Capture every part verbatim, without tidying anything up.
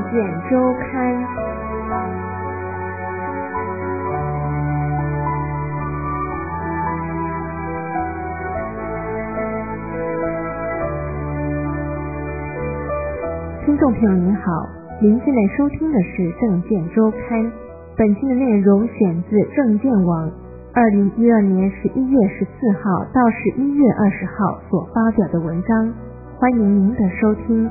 见周刊。听众朋友您好，您现在收听的是政见周刊，本期的内容选自政见网二零一二年十一月十四号到十一月二十号所发表的文章，欢迎您的收听。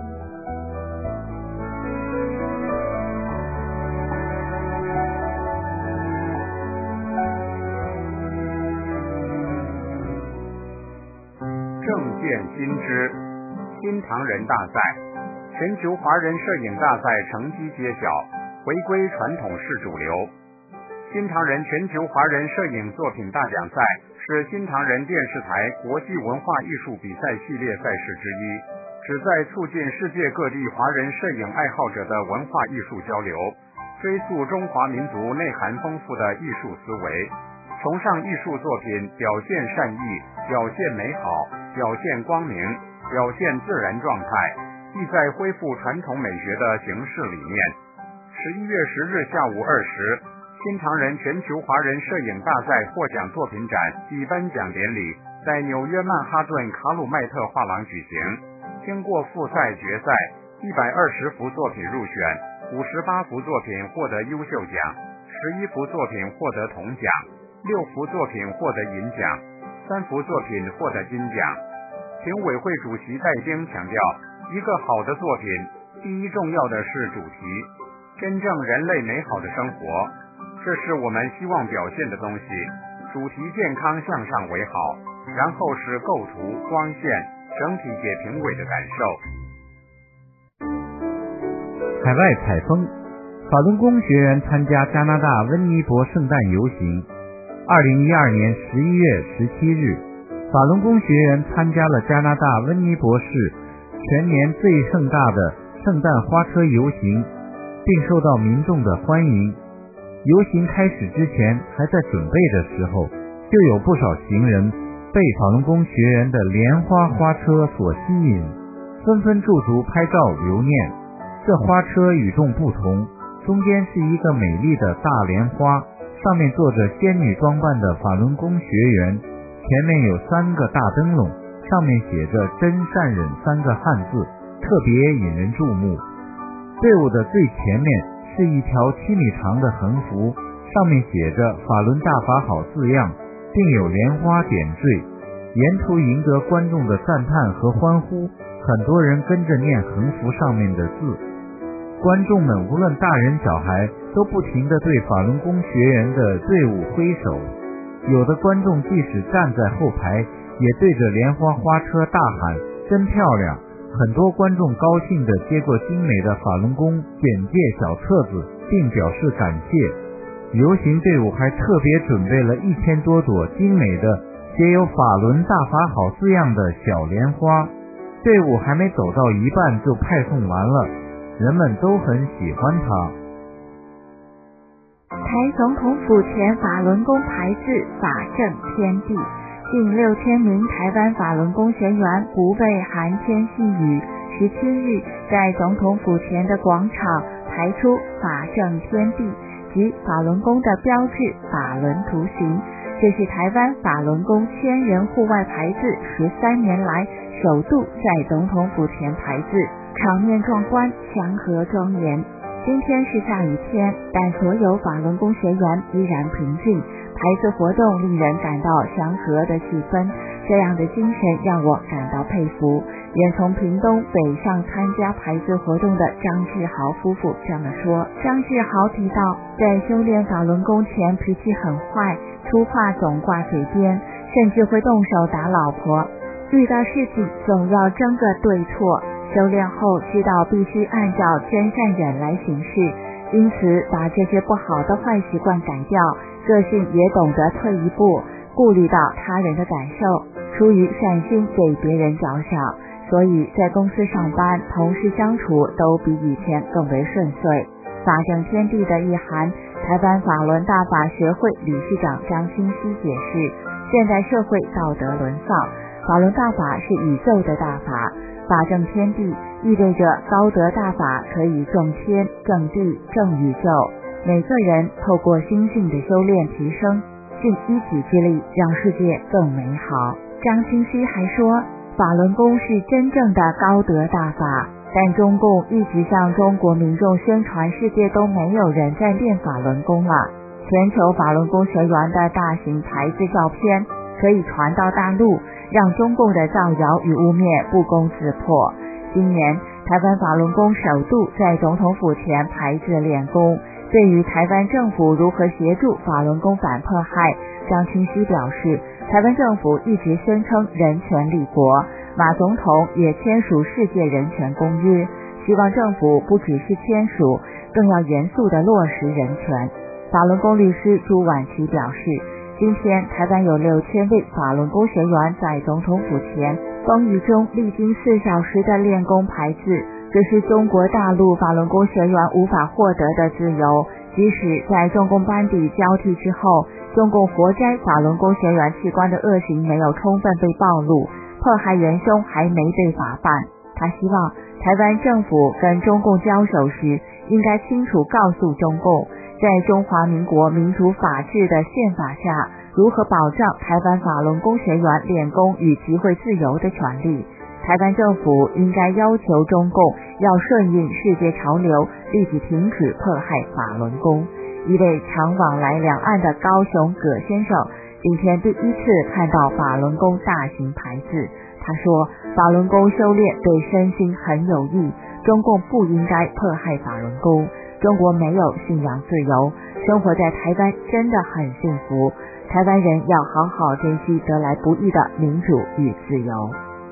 政见新知，新唐人大赛，全球华人摄影大赛成绩揭晓，回归传统式主流。新唐人全球华人摄影作品大奖赛是新唐人电视台国际文化艺术比赛系列赛事之一，旨在促进世界各地华人摄影爱好者的文化艺术交流，追溯中华民族内涵丰富的艺术思维，崇尚艺术作品表现善意、表现美好、表现光明、表现自然状态，意在恢复传统美学的形式理念。十一月十日下午二时，新唐人全球华人摄影大赛获奖作品展暨颁奖典礼在纽约曼哈顿卡鲁麦特画廊举行。经过复赛决赛，一百二十幅作品入选，五十八幅作品获得优秀奖，十一幅作品获得铜奖，六幅作品获得银奖，三幅作品获得金奖。评委会主席戴丁强调，一个好的作品，第一重要的是主题，真正人类美好的生活，这是我们希望表现的东西。主题健康向上为好，然后是构图、光线，整体给评委的感受。 海外采风，法轮功学员参加加拿大温尼伯圣诞游行。二零一二年十一月十七日，法轮功学员参加了加拿大温尼伯市全年最盛大的圣诞花车游行，并受到民众的欢迎。游行开始之前，还在准备的时候，就有不少行人被法轮功学员的莲花花车所吸引，纷纷驻足拍照留念。这花车与众不同，中间是一个美丽的大莲花，上面坐着仙女装扮的法轮功学员，前面有三个大灯笼，上面写着真善忍三个汉字，特别引人注目。队伍的最前面是一条七米长的横幅，上面写着法轮大法好字样，并有莲花点缀，沿途赢得观众的赞叹和欢呼，很多人跟着念横幅上面的字。观众们无论大人小孩都不停地对法轮功学员的队伍挥手，有的观众即使站在后排也对着莲花花车大喊真漂亮。很多观众高兴地接过精美的法轮功简介小册子，并表示感谢。游行队伍还特别准备了一千多朵精美的写有法轮大法好字样的小莲花，队伍还没走到一半就派送完了，人们都很喜欢它。 台总统府前法轮功牌字法正天地，近六千名台湾法轮功学员不被寒天细雨，十七日在总统府前的广场排出法正天地及法轮功的标志法轮图形，这是台湾法轮功千人户外排字十三年来首度在总统府前排字，场面壮观，祥和庄严。今天是下雨天，但所有法轮功学员依然平静，排字活动令人感到祥和的气氛，这样的精神让我感到佩服。远从屏东北上参加排字活动的张志豪夫妇这么说。张志豪提到，在修炼法轮功前脾气很坏，粗话总挂嘴边，甚至会动手打老婆，遇到事情总要争个对错。修炼后知道必须按照真善忍来行事，因此把这些不好的坏习惯改掉，个性也懂得退一步，顾虑到他人的感受，出于善心给别人着想，所以在公司上班，同事相处都比以前更为顺遂。法正天地的意涵，台湾法轮大法学会理事长张清熙解释，现代社会道德沦丧，法轮大法是宇宙的大法， 法正天地意味着高德大法可以正天、正地、正宇宙，每个人透过心性的修炼提升，尽一己之力让世界更美好。张清熙还说，法轮功是真正的高德大法，但中共一直向中国民众宣传世界都没有人在练法轮功了。全球法轮功学员的大型牌子照片可以传到大陆，让中共的造谣与污蔑不攻自破。今年台湾法轮功首度在总统府前排字练功。对于台湾政府如何协助法轮功反迫害，张清熙表示，台湾政府一直宣称人权立国，马总统也签署世界人权公约，希望政府不只是签署，更要严肃地落实人权。法轮功律师朱婉琪表示，今天台湾有六千位法轮功学员在总统府前风雨中历经四小时的练功排字，这是中国大陆法轮功学员无法获得的自由。即使在中共班底交替之后，中共活摘法轮功学员器官的恶行没有充分被暴露，迫害元凶还没被法办。他希望台湾政府跟中共交手时，应该清楚告诉中共，在中华民国民主法治的宪法下，如何保障台湾法轮功学员练功与集会自由的权利。台湾政府应该要求中共要顺应世界潮流，立即停止迫害法轮功。一位常往来两岸的高雄葛先生今天第一次看到法轮功大型牌子，他说，法轮功修炼对身心很有益，中共不应该迫害法轮功。中国没有信仰自由，生活在台湾真的很幸福，台湾人要好好珍惜得来不易的民主与自由。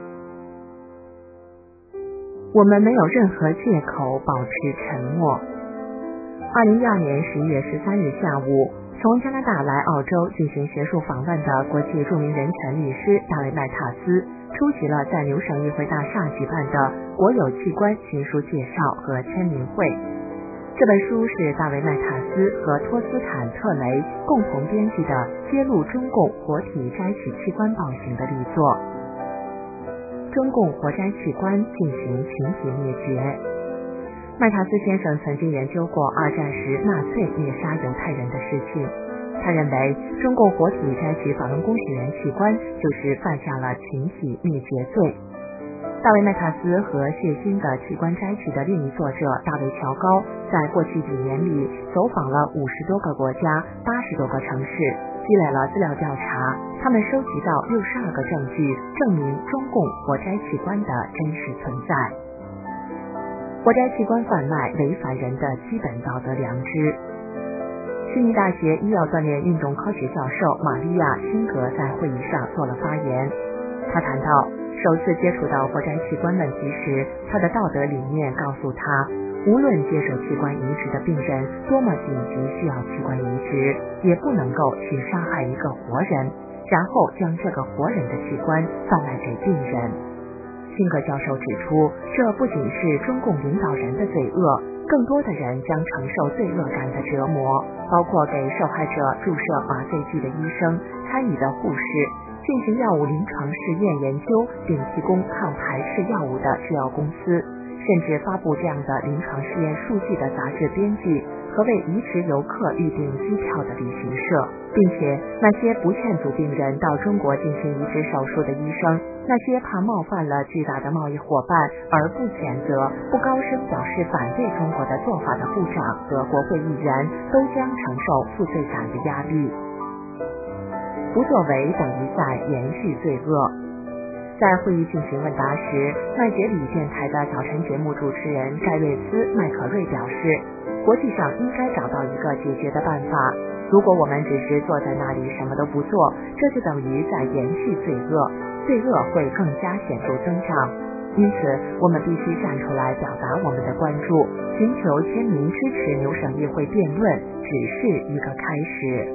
我们没有任何借口保持沉默。二零一二年十一月十三日下午，从加拿大来澳洲进行学术访问的国际著名人权律师大卫麦塔斯出席了在牛省议会大厦举办的国有器官新书介绍和签名会。这本书是大卫麦塔斯和托斯坦特雷共同编辑的揭露中共活体摘取器官暴行的力作。中共活摘器官进行群体灭绝。麦塔斯先生曾经研究过二战时纳粹灭杀犹太人的事情，他认为中共活体摘取法轮功学员器官就是犯下了群体灭绝罪。大卫麦塔斯和血腥的器官摘取的另一作者大卫乔高在过去几年里走访了五十多个国家、八十多个城市，积累了资料调查，他们收集到六十二个证据，证明中共活摘器官的真实存在。活摘器官贩卖违反人的基本道德良知。悉尼大学医药锻炼运动科学教授玛利亚·辛格在会议上做了发言。他谈到，首次接触到活摘器官问题时，他的道德理念告诉他，无论接受器官移植的病人多么紧急需要器官移植，也不能够去杀害一个活人，然后将这个活人的器官贩卖给病人。辛格教授指出，这不仅是中共领导人的罪恶，更多的人将承受罪恶感的折磨，包括给受害者注射麻醉剂的医生、参与的护士、进行药物临床试验研究并提供抗排斥药物的制药公司，甚至发布这样的临床试验数据的杂志编辑和为移植游客预订机票的旅行社，并且那些不劝阻病人到中国进行移植手术的医生，那些怕冒犯了巨大的贸易伙伴而不谴责、不高声表示反对中国的做法的部长和国会议员，都将承受负罪感的压力。不作为等于在延续罪恶。在会议进行问答时，麦杰里电台的早晨节目主持人盖瑞斯·麦可瑞表示，国际上应该找到一个解决的办法。如果我们只是坐在那里什么都不做，这就等于在延续罪恶，罪恶会更加显著增长。因此，我们必须站出来表达我们的关注，寻求签名支持牛省议会辩论，只是一个开始。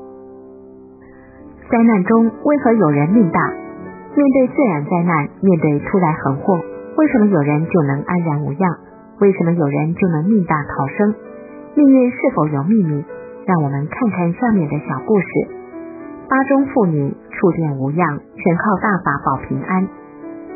灾难中为何有人命大？面对自然灾难，面对突来横祸，为什么有人就能安然无恙？为什么有人就能命大逃生？命运是否有秘密？让我们看看下面的小故事。巴中妇女触电无恙，全靠大法保平安。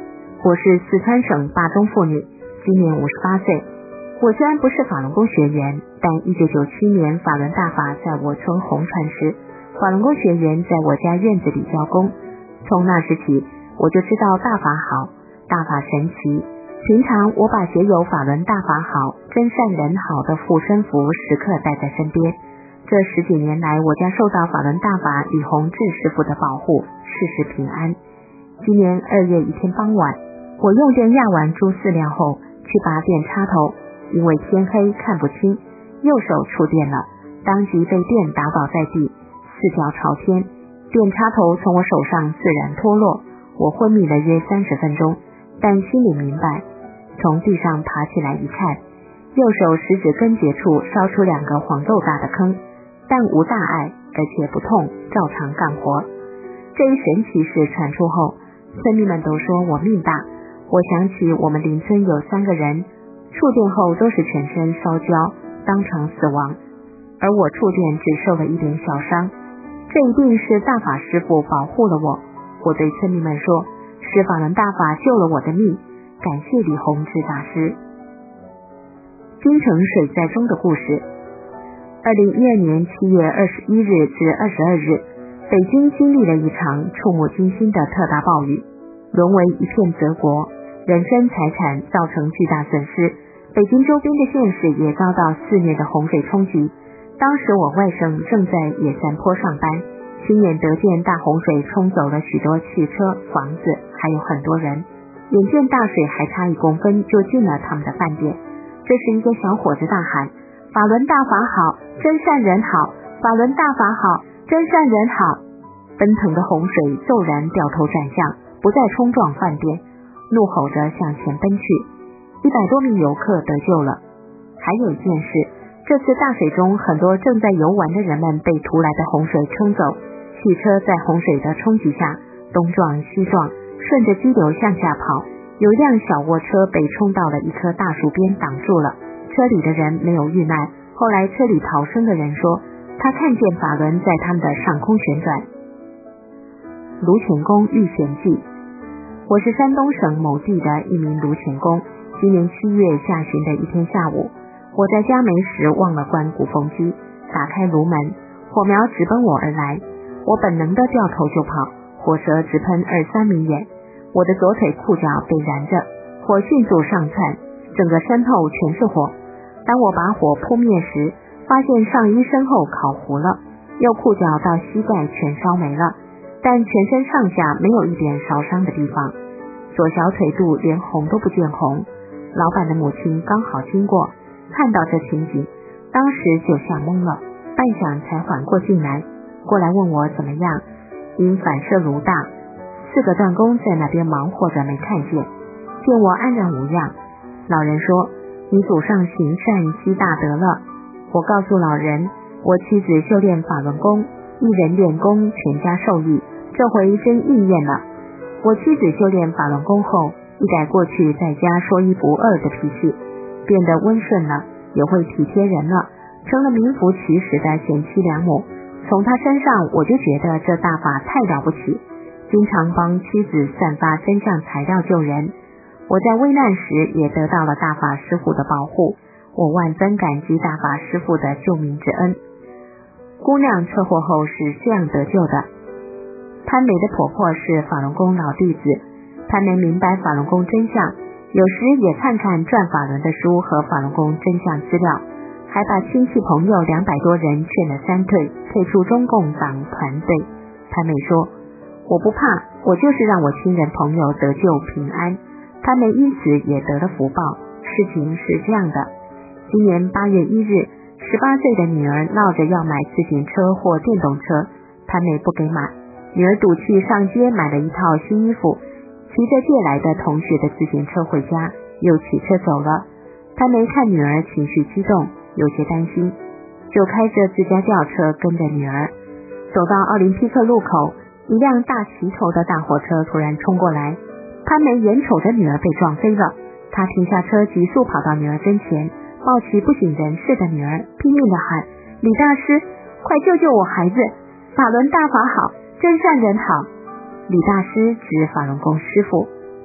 我是四川省巴中妇女，今年五十八岁。我虽然不是法轮功学员，但一九九七年法轮大法在我村红传时，法轮功学员在我家院子里教功。从那时起，我就知道大法好，大法神奇。平常我把写有法轮大法好，真善人好的护身符时刻带在身边。这十几年来，我家受到法轮大法李洪志师傅的保护，事事平安。今年二月一天傍晚，我用电压完猪饲料后去拔电插头，因为天黑看不清，右手触电了，当即被电打倒在地，四脚朝天，电插头从我手上自然脱落。我昏迷了约三十分钟，但心里明白，从地上爬起来一看，右手食指根节处烧出两个黄豆大的坑，但无大碍，而且不痛，照常干活。这一神奇事传出后，村民们都说我命大。我想起我们邻村有三个人触电后都是全身烧焦，当场死亡，而我触电只受了一点小伤。这一定是大法师父保护了我。我对村民们说，是法轮大法救了我的命，感谢李洪志大师。京城水灾中的故事。二零一二年七月二十一日至二十二日，北京经历了一场触目惊心的特大暴雨，沦为一片泽国，人身财产造成巨大损失。北京周边的县市也遭到肆虐的洪水冲击。当时我外甥正在野山坡上班，亲眼得见大洪水冲走了许多汽车、房子，还有很多人。眼见大水还差一公分就进了他们的饭店，这时一个小伙子大喊：法轮大法好，真善人好，法轮大法好，真善人好。奔腾的洪水骤然掉头转向，不再冲撞饭店，怒吼着向前奔去。一百多名游客得救了。还有一件事，这次大水中，很多正在游玩的人们被突来的洪水冲走，汽车在洪水的冲击下东撞西撞，顺着激流向下跑。有一辆小卧车被冲到了一棵大树边挡住了，车里的人没有遇难。后来车里逃生的人说，他看见法轮在他们的上空旋转。卢潜公遇险记。我是山东省某地的一名卢潜公。今年七月下旬的一天下午，我在家没时忘了关鼓风机，打开炉门，火苗直奔我而来，我本能的掉头就跑，火舌直喷二三米远，我的左腿裤脚被燃着，火迅速上窜，整个身后全是火。当我把火扑灭时，发现上衣身后烤糊了，右裤脚到膝盖全烧没了，但全身上下没有一点烧伤的地方，左小腿肚连红都不见红。老板的母亲刚好经过，看到这情景，当时就吓懵了，半晌才缓过劲来，过来问我怎么样。因反射炉大，四个断工在那边忙活着没看见，见我安然无恙。老人说，你祖上行善积大德了。我告诉老人，我妻子修炼法轮功，一人练功，全家受益，这回真应验了。我妻子修炼法轮功后，一改过去在家说一不二的脾气，变得温顺了，也会体贴人了，成了名副其实的贤妻良母。从他身上我就觉得这大法太了不起，经常帮妻子散发真相材料救人。我在危难时也得到了大法师父的保护，我万分感激大法师父的救命之恩。姑娘车祸后是这样得救的。潘梅的婆婆是法轮功老弟子，潘梅明白法轮功真相，有时也看看转法轮的书和法轮功真相资料，还把亲戚朋友两百多人劝了三退，退出中共党团队。潘梅说，我不怕，我就是让我亲人朋友得救平安。潘梅因此也得了福报。事情是这样的，今年八月一日，十八岁的女儿闹着要买自行车或电动车，潘梅不给买，女儿赌气上街买了一套新衣服，骑着借来的同学的自行车回家，又骑车走了。潘梅看女儿情绪激动，有些担心，就开着自家轿车跟着女儿走到奥林匹克路口，一辆大齐头的大货车突然冲过来，潘梅眼瞅着女儿被撞飞了，她停下车，急速跑到女儿跟前，抱起不省人事的女儿，拼命地喊，李大师，快救救我孩子，法轮大法好，真善人好。李大师指法轮功师父，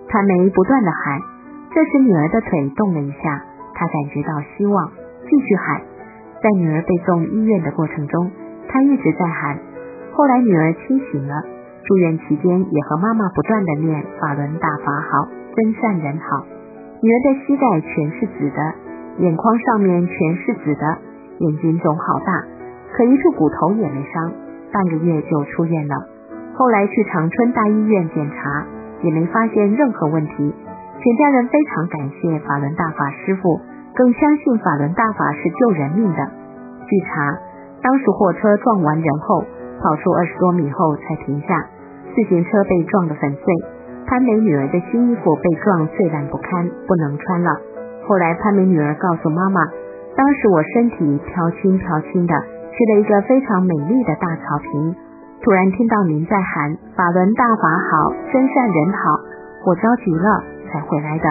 潘梅不断地喊，这时女儿的腿动了一下，她感觉到希望，继续喊。在女儿被送医院的过程中，她一直在喊。后来女儿清醒了，住院期间也和妈妈不断地念法轮大法好，真善人好。女儿的膝盖全是紫的，眼眶上面全是紫的，眼睛肿好大，可一处骨头也没伤，半个月就出院了。后来去长春大医院检查，也没发现任何问题。全家人非常感谢法轮大法师父，更相信法轮大法是救人命的。据查，当时货车撞完人后，跑出二十多米后才停下，自行车被撞得粉碎，潘梅女儿的新衣服被撞碎烂不堪，不能穿了。后来潘梅女儿告诉妈妈，当时我身体飘轻飘轻的，去了一个非常美丽的大草坪，突然听到您在喊法轮大法好，真善人好，我着急了才回来的。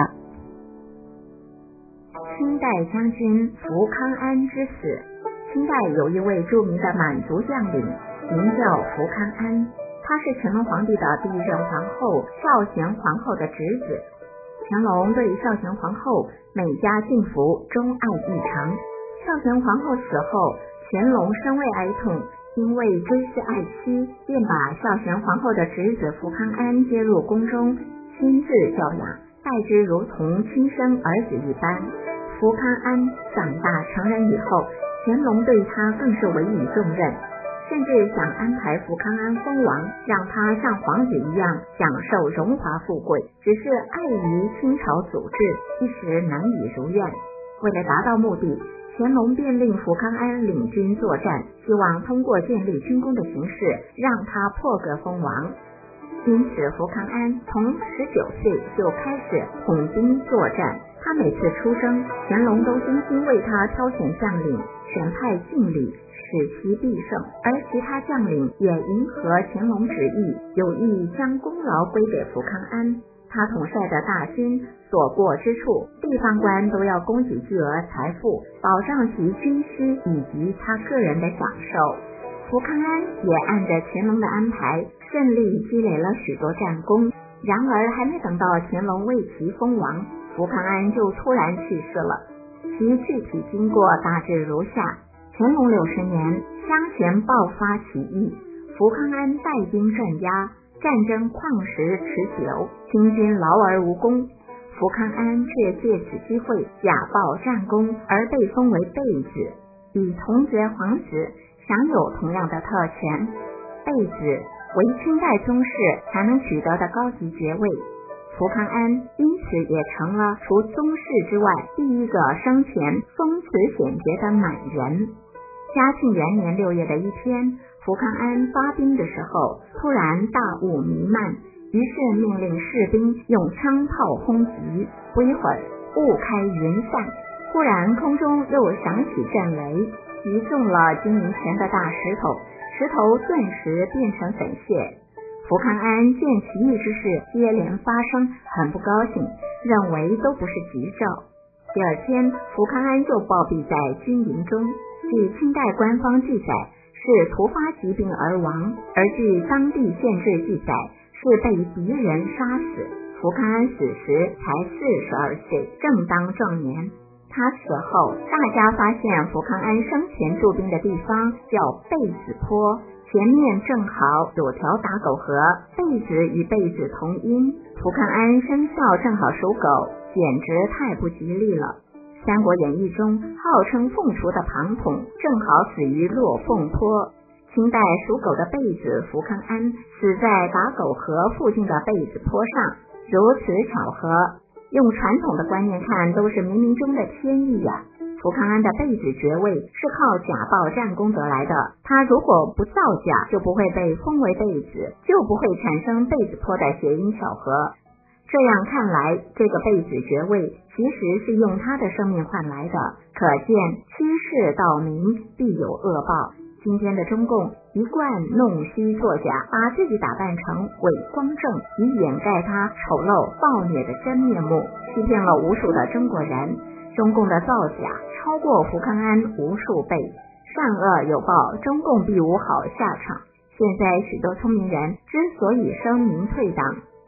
清代将军福康安之死。清代有一位著名的满族将领，名叫福康安，他是乾隆皇帝的第一任皇后孝贤皇后的侄子。乾隆对孝贤皇后每家幸福钟爱异常。孝贤皇后死后，乾隆深为哀痛，因为追思爱妻，便把孝贤皇后的侄子福康安接入宫中，亲自教养，待之如同亲生儿子一般。福康安长大成人以后，乾隆对他更是委以重任，甚至想安排福康安封王，让他像皇子一样享受荣华富贵，只是碍于清朝祖制，一时难以如愿。为了达到目的，乾隆便令福康安领军作战，希望通过建立军功的形式让他破格封王。因此福康安从十九岁就开始统兵作战，他每次出征，乾隆都精心为他挑选将领，选派敬礼，使其必胜，而其他将领也迎合乾隆旨意，有意将功劳归给福康安。他统帅的大军所过之处，地方官都要供给巨额财富，保障其军需以及他个人的享受。福康安也按着乾隆的安排，顺利积累了许多战功。然而还没等到乾隆为其封王，福康安就突然去世了。其具体经过大致如下：乾隆六十年，襄贤爆发起义，福康安带兵镇压，战争旷时持久，清军劳而无功。福康安却借此机会假报战功，而被封为贝子，与同爵皇子享有同样的特权。贝子为清代宗室才能取得的高级爵位，福康安因此也成了除宗室之外第一个生前封此显爵的满人。嘉庆元年六月的一天，福康安发兵的时候，突然大雾弥漫，于是命令士兵用枪炮轰击，不一会儿雾开云散，忽然空中又响起震雷，击中了金银前的大石头，石头顿时变成粉屑。福康安见奇异之事接连发生，很不高兴，认为都不是吉兆。第二天，福康安就暴毙在军营中，据清代官方记载是突发疾病而亡，而据当地县志记载是被敌人杀死。福康安死时才四十二岁，正当壮年。他死后，大家发现福康安生前驻兵的地方叫贝子坡，前面正好有条打狗河，贝子与贝子同音，福康安生肖正好属狗，简直太不吉利了。三国演义中号称凤雏的庞统正好死于落凤坡。清代属狗的贝子福康安死在打狗河附近的贝子坡上，如此巧合，用传统的观念看都是冥冥中的天意呀、啊。福康安的贝子爵位是靠假报战功得来的，他如果不造假，就不会被封为贝子，就不会产生贝子坡的谐音巧合。这样看来，这个贝子爵位其实是用他的生命换来的，可见欺世盗名必有恶报。今天的中共一贯弄虚作假，把自己打扮成伪光正，以掩盖他丑陋暴虐的真面目，欺骗了无数的中国人。中共的造假超过福康安无数倍，善恶有报，中共必无好下场。现在许多聪明人之所以声名退党，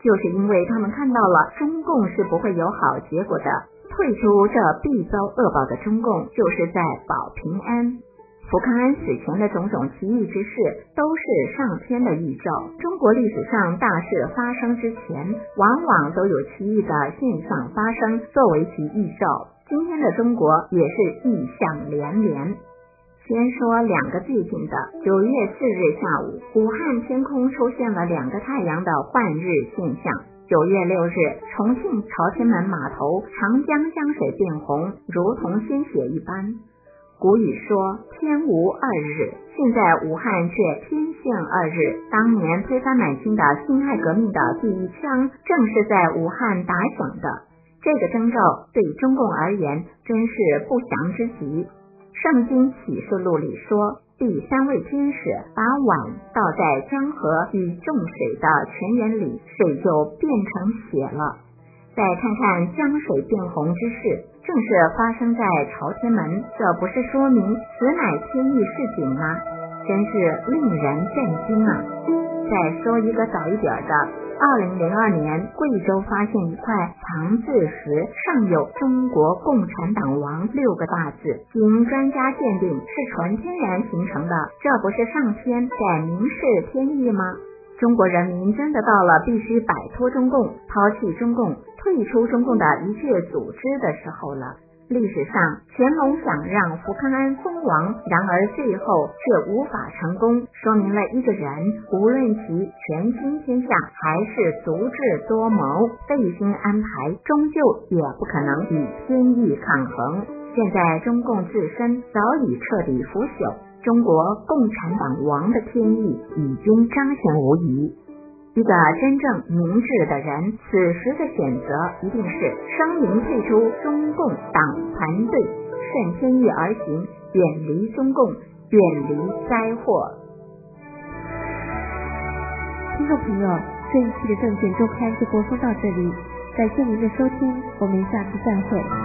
就是因为他们看到了中共是不会有好结果的，退出这必遭恶报的中共，就是在保平安。福康安死前的种种奇异之事都是上天的预兆，中国历史上大事发生之前，往往都有奇异的现象发生作为其预兆。今天的中国也是异象连连。先说两个最近的，九月四日下午，武汉天空出现了两个太阳的换日现象。九月六日，重庆朝天门码头长江江水变红，如同鲜血一般。古语说天无二日，现在武汉却天现二日。当年推翻满清的辛亥革命的第一枪，正是在武汉打响的。这个征兆对中共而言真是不祥之极。圣经启示录里说，第三位天使把碗倒在江河与众水的泉源里，水就变成血了。再看看江水变红之事，正是发生在朝天门，这不是说明此乃天意示警吗？真是令人震惊啊！再说一个早一点的，二零零二年贵州发现一块藏字石，上有中国共产党亡六个大字，经专家鉴定是纯天然形成的，这不是上天在明示天意吗？中国人民真的到了必须摆脱中共、抛弃中共、退出中共的一切组织的时候了。历史上乾隆想让福康安封王，然而最后却无法成功，说明了一个人无论其权倾天下还是足智多谋、费心安排，终究也不可能与天意抗衡。现在中共自身早已彻底腐朽，中国共产党亡的天意已经彰显无疑。一个真正明智的人，此时的选择一定是声明退出中共党团队，顺天意而行，远离中共，远离灾祸。 听众朋友，这一期的证券周刊就播送到这里，感谢您的收听，我们下次再会。